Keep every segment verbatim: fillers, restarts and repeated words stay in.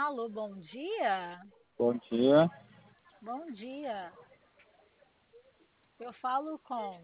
Alô, bom dia? Bom dia. Bom dia. Eu falo com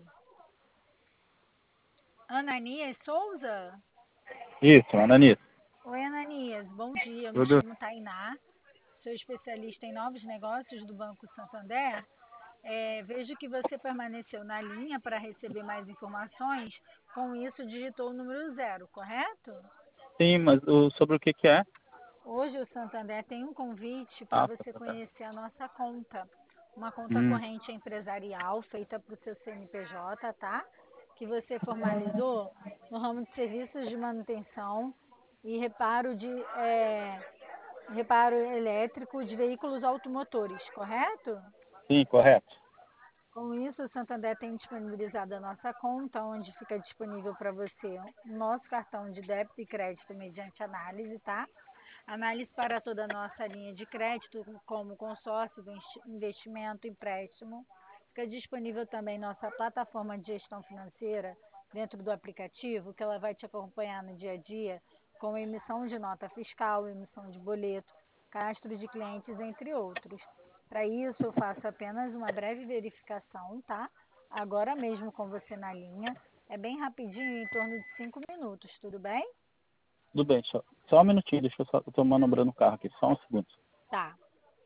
Ananias Souza? Isso, Ananias. Oi, Ananias, bom dia. Eu me Tudo? chamo Tainá, sou especialista em novos negócios do Banco Santander. É, vejo que você permaneceu na linha para receber mais informações. Com isso, digitou o número zero, correto? Sim, mas o, sobre o que que é? Hoje o Santander tem um convite para Ah, você tá. conhecer a nossa conta. Uma conta Hum, corrente empresarial feita para o seu C N P J, tá? Que você formalizou no ramo de serviços de manutenção e reparo de é, reparo elétrico de veículos automotores, correto? sim, correto. Com isso, o Santander tem disponibilizado a nossa conta, onde fica disponível para você o nosso cartão de débito e crédito mediante análise, tá? Análise para toda a nossa linha de crédito, como consórcio, investimento, empréstimo. Fica disponível também nossa plataforma de gestão financeira dentro do aplicativo, que ela vai te acompanhar no dia a dia com emissão de nota fiscal, emissão de boleto, cadastro de clientes, entre outros. Para isso, eu faço apenas uma breve verificação, tá? Agora mesmo com você na linha. É bem rapidinho, em torno de cinco minutos, tudo bem? Tudo bem, só, só um minutinho, deixa eu só, eu tô manobrando o carro aqui, só um segundo. Tá.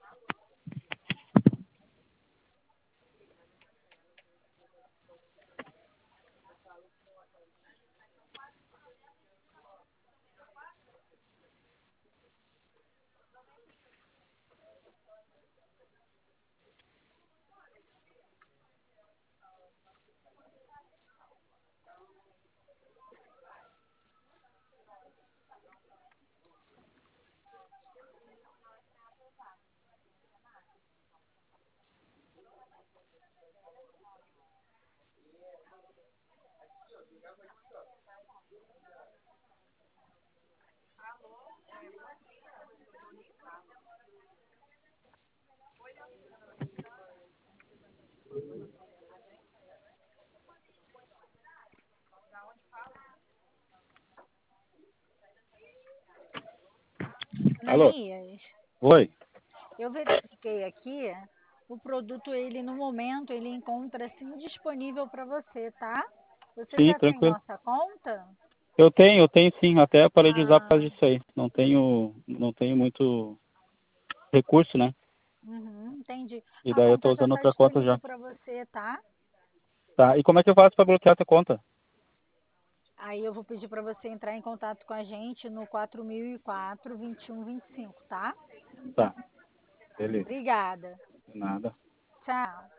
Alô? Ananias, Oi? eu verifiquei aqui, o produto, ele no momento, ele encontra-se indisponível para você, tá? Você Sim, já tem tranquilo. nossa conta? Eu tenho, eu tenho sim, até parei de usar por causa Ah, disso aí. Não tenho, não tenho muito recurso, né? uhum, entendi. E A daí eu tô conta já usando está outra conta disponível já. para você, tá? Tá, e como é que eu faço pra bloquear essa conta? Aí eu vou pedir para você entrar em contato com a gente no quatro mil e quatro, vinte e um, vinte e cinco, tá? Tá, beleza. Obrigada. Nada. Tchau.